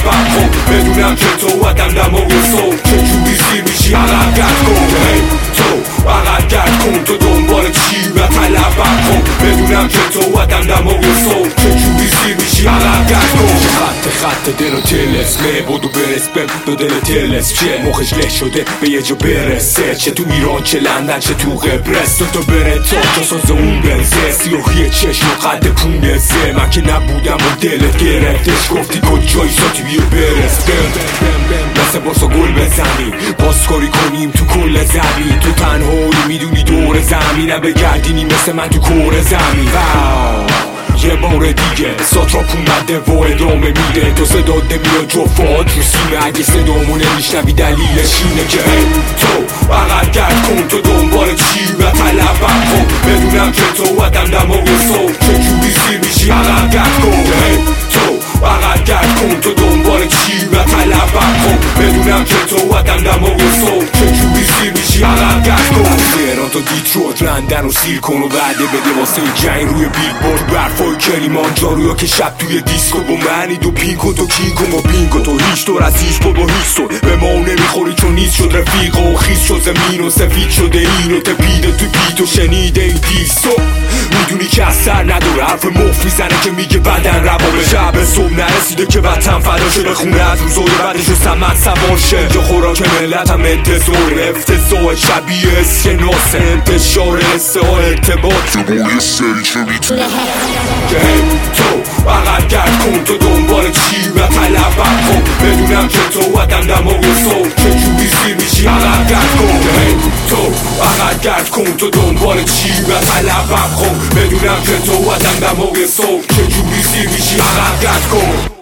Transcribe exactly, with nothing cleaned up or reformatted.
طلبم کن بدونم که تو آدم دماغ صبح چجوری سیر میشی عقب گرد کن تو عقب گرد کن تو دنبال چی و طلبم کن بدونم که تو آدم دماغ صبح چجوری سیر میشی عقب گرد کن خط خط دل و تلسمه بودو برس بم دو دل تلس چه مخش له شده به یه جا برسه چه تو ایران چه لندن چه تو قبرس تو تو بره تا تا ساز اون بنزه سیاهی چشم و قد پونزه من که نبودم و دلت گرفتش گفتی کجایی ساتی بیو برس بم مثل بارسا گل بزنی بازکاری کنیم تو کل زمین تو تنهایی میدونی دور زمینم بگردینی مثل من تو کور زمین یه بار دیگه ساتراپ اومده و ادامه میده تو صدا نمیاد جفات رو سیمه اگه صدامو نمیشنوی دلیلش اینه که تو عقب گرد کن تو دنبال چی و طلبم کن بدونم که تو آدم دماغ صبح چجوری سیر میشی عقب گرد کن تو عقب گرد کن تو دنبال چی و طلبم کن بدونم که تو آدم دماغ صبح چجوری سیر میشی عقب گرد کن تهران تا دیترویت لندن رو سیر کن و وعده بده واسه جنگ روی بیلبورد برفای کلیمانجارو یا که شب توی دیسکو با منی دو پینکو تو کینکو ما بینگو تو هیچ طور از هیچ با با هیچ طور به ما نمیخوری چون نیست شد رفیق و خیز شد زمین و سفید شده این و تپیده تو بیت و شنیده این دیسو میدونی که اثر نداره حرف مف میزنه که میگه بدن روابه شب صبح نرسیده که وطن فدا شده خونه از روزای بعدش و سمت سوار شه جا خوراک ملت هم انتظار افتضاح شبیه اسکناس انتشار حسه ها ارتباط که با یه سری که میتونه که تو عقب گرد کن تو دنبال چی و طلبم کن بدونم که تو آدم دماغ صبح چجوری سیر میشی عقب گرد کن تو عقب گرد کن تو دنبال چی و طلبم کن بدونم که تو آدم دماغ صبح چجوری سیر میشی عقب گرد کن